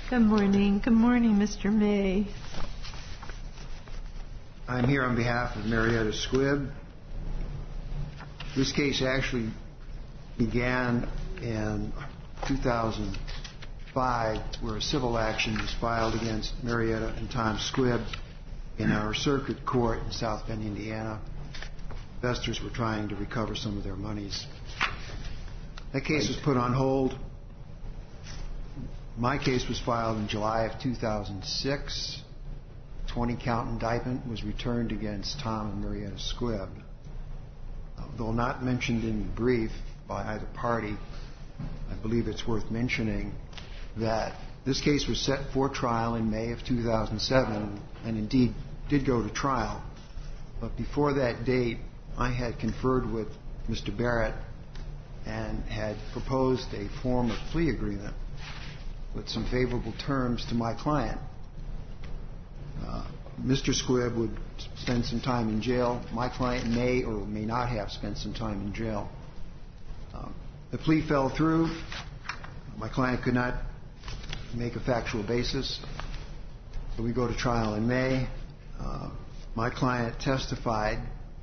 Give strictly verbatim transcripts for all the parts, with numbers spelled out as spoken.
Good morning. Good morning, Mister May. I'm here on behalf of Marietta Squibb. This case actually began in two thousand five, where a civil action was filed against Marietta and Tom Squibb in our circuit court in South Bend, Indiana. Investors were trying to recover some of their monies. That case was put on hold. My case was filed in July of two thousand six. twenty-count indictment was returned against Tom and Marietta Squibb. Though not mentioned in the brief by either party, I believe it's worth mentioning that this case was set for trial in May of two thousand seven, and indeed did go to trial. But before that date, I had conferred with Mister Barrett and had proposed a form of plea agreement with some favorable terms to my client. Uh, Mister Squibb would spend some time in jail. My client may or may not have spent some time in jail. Uh, the plea fell through. My client could not make a factual basis. So we go to trial in May. Uh, my client testified.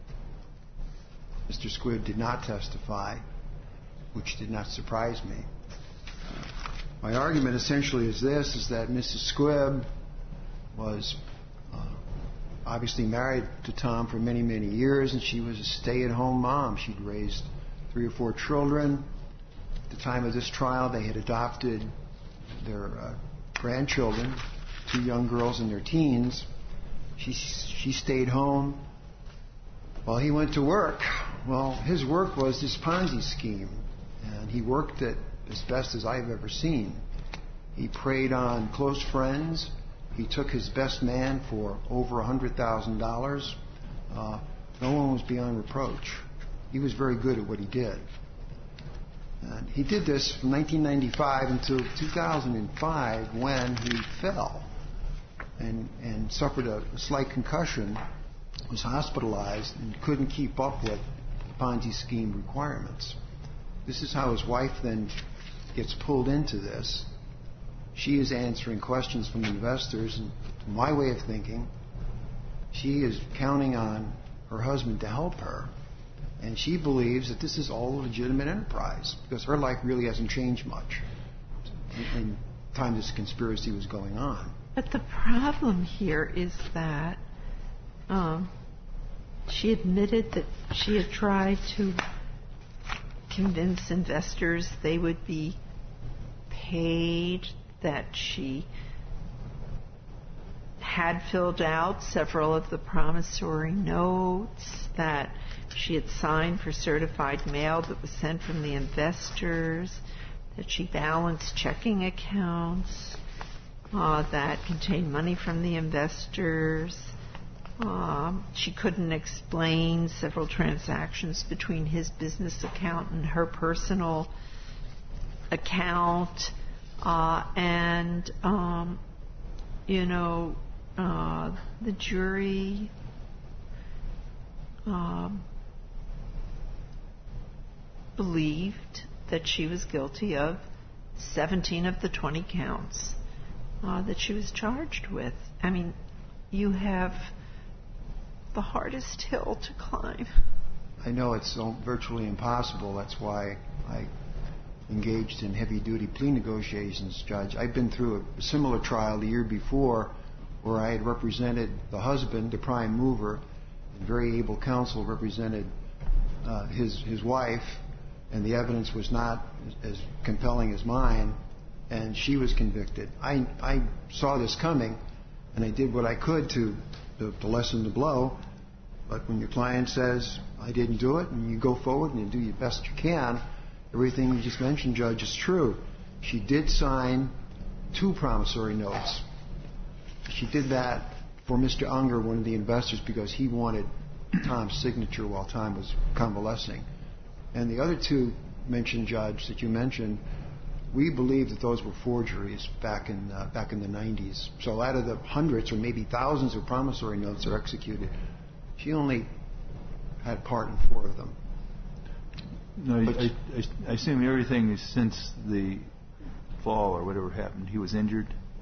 Mister Squibb did not testify, which did not surprise me. Uh, my argument essentially is this, is that Missus Squibb was uh, obviously married to Tom for many, many years, and she was a stay-at-home mom. She'd raised three or four children. At the time of this trial, they had adopted their uh, grandchildren, two young girls in their teens. She, she stayed home while he went to work. Well, his work was this Ponzi scheme, and he worked it as best as I've ever seen. He preyed on close friends. He took his best man for over one hundred thousand dollars. Uh, no one was beyond reproach. He was very good at what he did. And he did this from nineteen ninety-five until two thousand five, when he fell and, and suffered a, a slight concussion, was hospitalized, and couldn't keep up with the Ponzi scheme requirements. This is how his wife then gets pulled into this. She is answering questions from investors, and to my way of thinking, she is counting on her husband to help her. And she believes that this is all a legitimate enterprise, because her life really hasn't changed much in the time this conspiracy was going on. But the problem here is that um, she admitted that she had tried to convince investors they would be paid, that she had filled out several of the promissory notes, that she had signed for certified mail that was sent from the investors, that she balanced checking accounts uh, that contained money from the investors. Um, she couldn't explain several transactions between his business account and her personal account. Uh, and, um, you know, uh, the jury um, believed that she was guilty of seventeen of the twenty counts uh, that she was charged with. I mean, you have the hardest hill to climb. I know it's virtually impossible. That's why I engaged in heavy-duty plea negotiations, Judge. I've been through a similar trial the year before, where I had represented the husband, the prime mover, and very able counsel represented uh, his his wife, and the evidence was not as compelling as mine, and she was convicted. I I saw this coming, and I did what I could to to, to lessen the blow. But when your client says, I didn't do it, and you go forward and you do your best you can, everything you just mentioned, Judge, is true. She did sign two promissory notes. She did that for Mister Unger, one of the investors, because he wanted Tom's signature while Tom was convalescing. And the other two mentioned, Judge, that you mentioned, we believe that those were forgeries back in uh, back in the nineties. So out of the hundreds or maybe thousands of promissory notes that are executed, she only had part in four of them. No, I, I, I assume everything is since the fall or whatever happened. He was injured?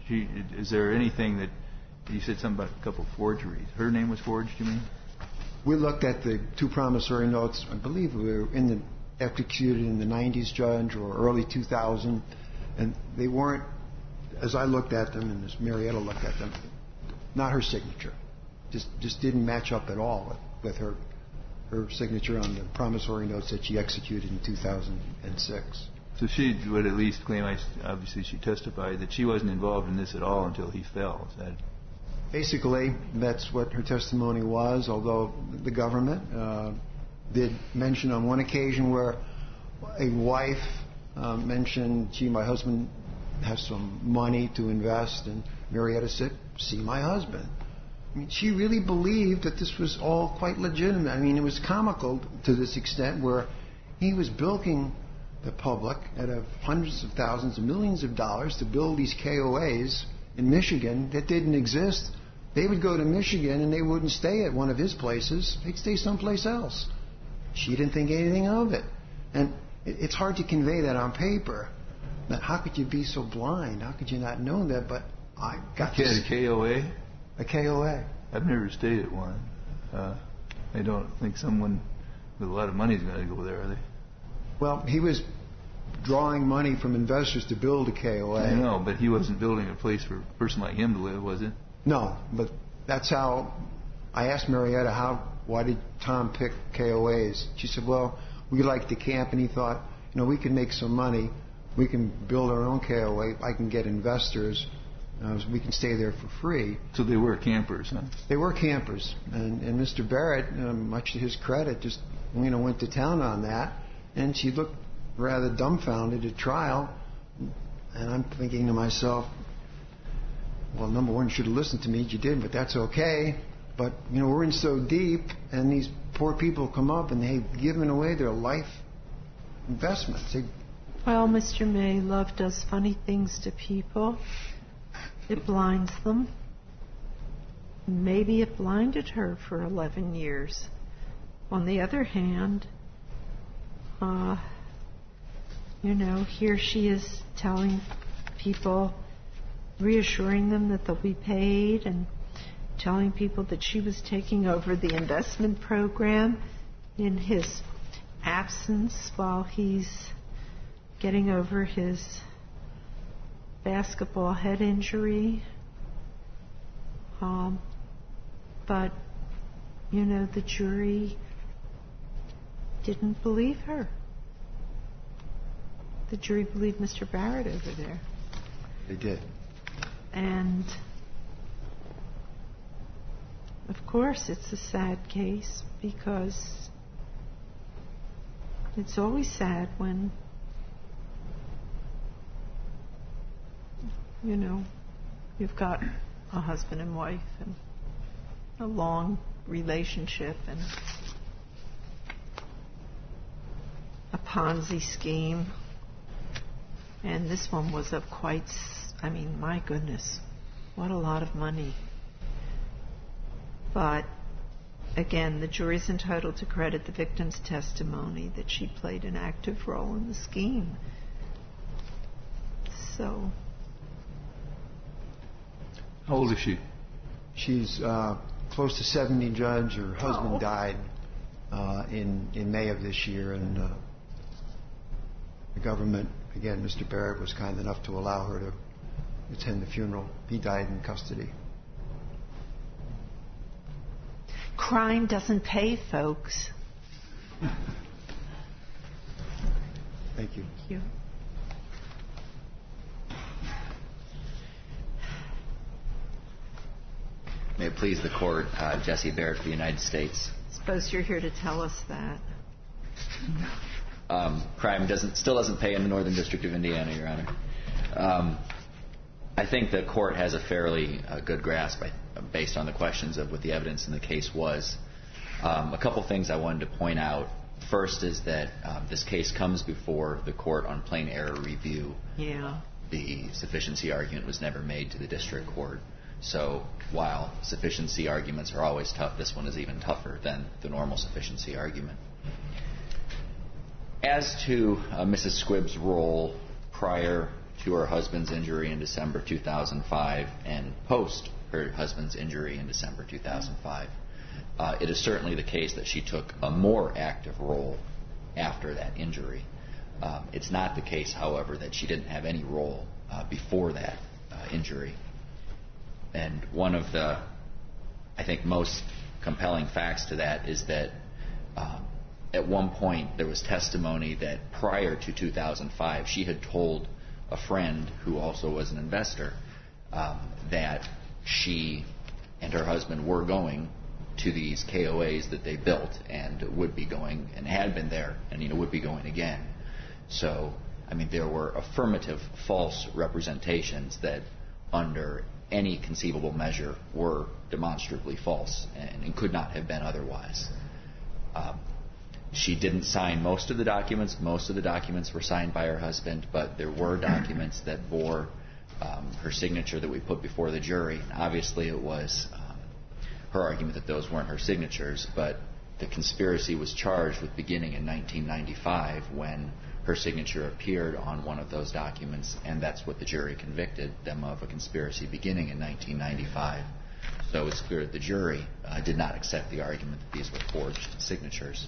She, is there anything that you said something about a couple of forgeries? Her name was forged, you mean? We looked at the two promissory notes. I believe we were in the executed in the nineties, Judge, or early two thousand, and they weren't, as I looked at them and as Marietta looked at them, not her signature. Just just didn't match up at all with, with her her signature on the promissory notes that she executed in two thousand six. So she would at least claim, obviously she testified, that she wasn't involved in this at all until he fell. Is that... Basically, that's what her testimony was, although the government uh, did mention on one occasion where a wife uh, mentioned, gee, my husband has some money to invest, and Marietta said, see my husband. I mean, she really believed that this was all quite legitimate. I mean, it was comical to this extent where he was bilking the public at a hundreds of thousands of millions of dollars to build these K O As in Michigan that didn't exist. They would go to Michigan and they wouldn't stay at one of his places. They'd stay someplace else. She didn't think anything of it. And it's hard to convey that on paper. But how could you be so blind? How could you not know that? But I got this. A K O A? A K O A. I've never stayed at one. Uh, I don't think someone with a lot of money is going to go there, are they? Well, he was drawing money from investors to build a K O A. I know, but he wasn't building a place for a person like him to live, was it? No, but that's how I asked Marietta, how, why did Tom pick K O As? She said, well, we like to camp, and he thought, you know, we can make some money. We can build our own K O A. I can get investors. Uh, we can stay there for free. So they were campers, huh? They were campers. And, and Mister Barrett, um, much to his credit, just, you know, went to town on that. And she looked rather dumbfounded at trial. And I'm thinking to myself, well, number one, you should have listened to me. You didn't, but that's okay. But, you know, we're in so deep, and these poor people come up, and they've given away their life investments. They... Well, Mister May, love does funny things to people. It blinds them. Maybe it blinded her for eleven years. On the other hand, uh, you know, here she is telling people, reassuring them that they'll be paid, and telling people that she was taking over the investment program in his absence while he's getting over his basketball head injury. Um, but, you know, the jury didn't believe her. The jury believed Mister Barrett over there. They did. And, of course, it's a sad case because it's always sad when, you know, you've got a husband and wife and a long relationship and a Ponzi scheme. And this one was of quite, I mean, my goodness, what a lot of money. But, again, the jury's entitled to credit the victim's testimony that she played an active role in the scheme. So... How old is she? She's uh, close to seventy, Judge. Her husband oh. died uh, in, in May of this year, and uh, the government, again, Mister Barrett was kind enough to allow her to attend the funeral. He died in custody. Crime doesn't pay, folks. Thank you. Thank you. May it please the court, uh, Jesse Barrett for the United States. Suppose you're here to tell us that. Um, crime doesn't still doesn't pay in the Northern District of Indiana, Your Honor. Um, I think the court has a fairly uh, good grasp, I, based on the questions of what the evidence in the case was. Um, a couple things I wanted to point out. First is that uh, this case comes before the court on plain error review. Yeah. The sufficiency argument was never made to the district court. So while sufficiency arguments are always tough, this one is even tougher than the normal sufficiency argument. As to uh, Missus Squibb's role prior to her husband's injury in December two thousand five and post her husband's injury in December two thousand five. Uh, it is certainly the case that she took a more active role after that injury. Um, it's not the case, however, that she didn't have any role uh, before that uh, injury. And one of the, I think, most compelling facts to that is that um, at one point there was testimony that prior to two thousand five she had told a friend who also was an investor um, that she and her husband were going to these K O As that they built and would be going and had been there and you know would be going again. So, I mean, there were affirmative false representations that under any conceivable measure were demonstrably false and, and could not have been otherwise. Um, she didn't sign most of the documents. Most of the documents were signed by her husband, but there were documents that bore um, her signature that we put before the jury. And obviously, it was um, her argument that those weren't her signatures, but the conspiracy was charged with beginning in nineteen ninety-five when her signature appeared on one of those documents, and that's what the jury convicted them of, a conspiracy beginning in nineteen ninety-five. So it's clear that the jury uh, did not accept the argument that these were forged signatures.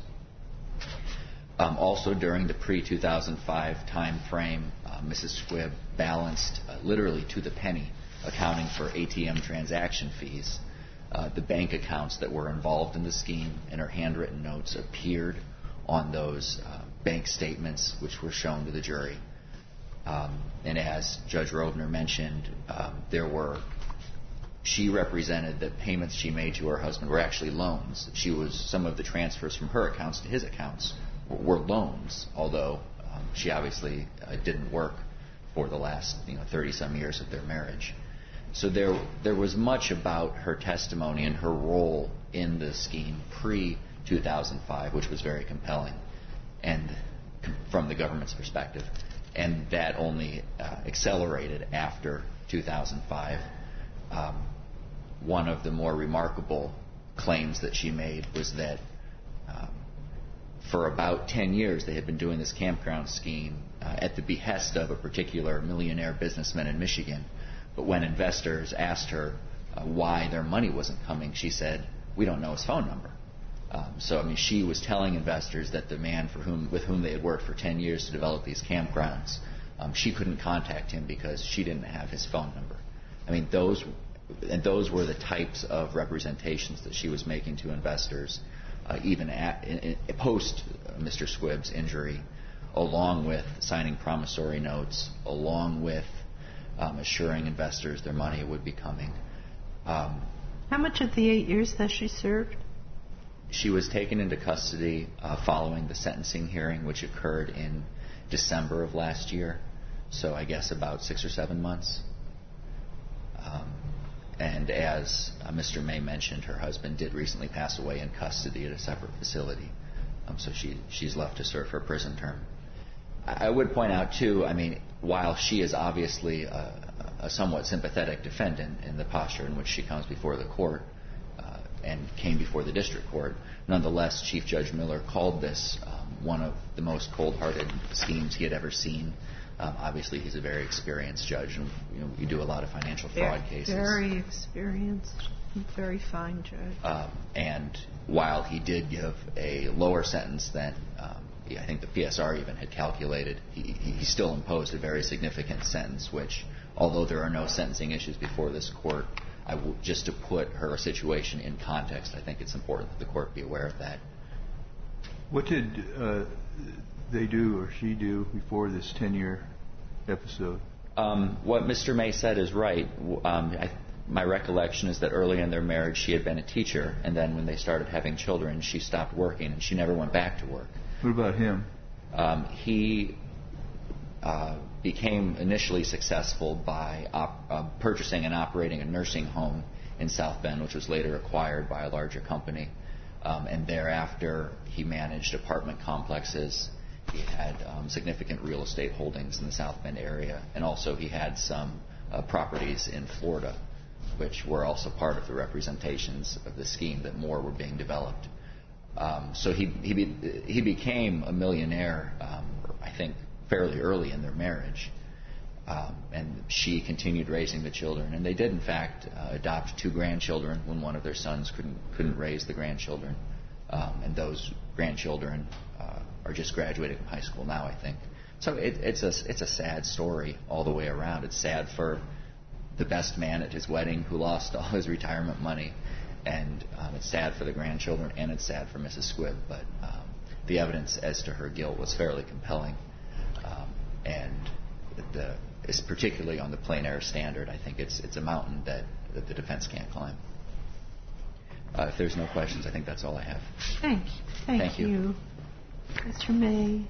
Um, also, during the pre two thousand five time frame, uh, Missus Squibb balanced uh, literally to the penny, accounting for A T M transaction fees. Uh, the bank accounts that were involved in the scheme and her handwritten notes appeared on those uh, bank statements, which were shown to the jury. Um, and as Judge Rovner mentioned, um, there were. She represented that payments she made to her husband were actually loans. She was some of the transfers from her accounts to his accounts were loans, although um, she obviously uh, didn't work for the last you know thirty some years of their marriage. So there there was much about her testimony and her role in the scheme pre two thousand five, which was very compelling, and from the government's perspective, and that only uh, accelerated after two thousand five. Um, one of the more remarkable claims that she made was that um, for about ten years they had been doing this campground scheme uh, at the behest of a particular millionaire businessman in Michigan. But when investors asked her uh, why their money wasn't coming, she said, "We don't know his phone number." Um, so, I mean, she was telling investors that the man for whom, with whom they had worked for ten years to develop these campgrounds, um, she couldn't contact him because she didn't have his phone number. I mean, those and those were the types of representations that she was making to investors, uh, even at, in, in, post Mister Squibb's injury, along with signing promissory notes, along with um, assuring investors their money would be coming. Um, How much of the eight years has she served? She was taken into custody uh, following the sentencing hearing, which occurred in December of last year. So I guess about six or seven months. Um, and as uh, Mister May mentioned, her husband did recently pass away in custody at a separate facility. Um, so she she's left to serve her prison term. I, I would point out, too, I mean, while she is obviously a, a somewhat sympathetic defendant in the posture in which she comes before the court, and came before the district court. Nonetheless, Chief Judge Miller called this um, one of the most cold-hearted schemes he had ever seen. Um, obviously, he's a very experienced judge, and you know, we do a lot of financial fraud very, cases. Very experienced, very fine judge. Um, and while he did give a lower sentence than um, I think the P S R even had calculated, he, he still imposed a very significant sentence, which, although there are no sentencing issues before this court, I w- just to put her situation in context, I think it's important that the court be aware of that. What did uh, they do or she do before this ten-year episode? Um, what Mister May said is right. Um, I, my recollection is that early in their marriage she had been a teacher, and then when they started having children, she stopped working, and she never went back to work. What about him? Um, he uh, became initially successful by op- uh, purchasing and operating a nursing home in South Bend, which was later acquired by a larger company. Um, and thereafter, he managed apartment complexes. He had um, significant real estate holdings in the South Bend area. And also he had some uh, properties in Florida, which were also part of the representations of the scheme that more were being developed. Um, so he he, be, he became a millionaire, um, I think, fairly early in their marriage. Um, and she continued raising the children. And they did, in fact, uh, adopt two grandchildren when one of their sons couldn't couldn't raise the grandchildren. Um, and those grandchildren uh, are just graduating from high school now, I think. So it, it's a it's a sad story all the way around. It's sad for the best man at his wedding who lost all his retirement money, and um, it's sad for the grandchildren, and it's sad for Missus Squibb. But um, the evidence as to her guilt was fairly compelling, um, and the is particularly on the plain error standard. I think it's it's a mountain that, that the defense can't climb. Uh, if there's no questions, I think that's all I have. Thank you. Thank, Thank you. you. Mister May.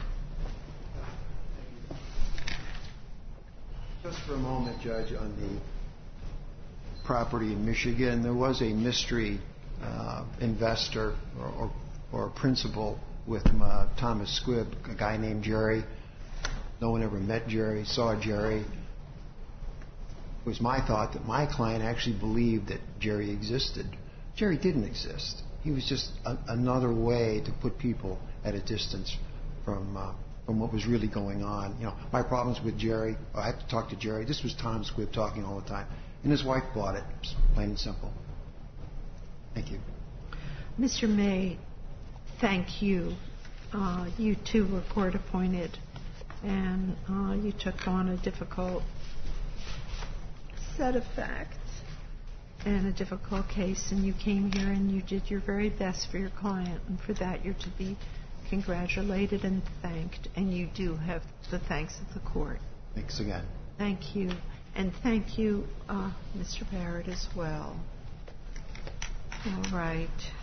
Just for a moment, Judge, on the property in Michigan, there was a mystery uh, investor or, or, or principal with uh, Thomas Squibb, a guy named Jerry. No one ever met Jerry, saw Jerry. It was my thought that my client actually believed that Jerry existed. Jerry didn't exist. He was just a, another way to put people at a distance from uh, from what was really going on. You know, my problems with Jerry, I have to talk to Jerry. This was Tom Squibb talking all the time. And his wife bought it, plain and simple. Thank you. Mister May, thank you. Uh, you too were court appointed, and uh, you took on a difficult set of facts and a difficult case, and you came here and you did your very best for your client, and for that you're to be congratulated and thanked, and you do have the thanks of the court. Thanks again. Thank you. And thank you, uh, Mister Barrett, as well. All right.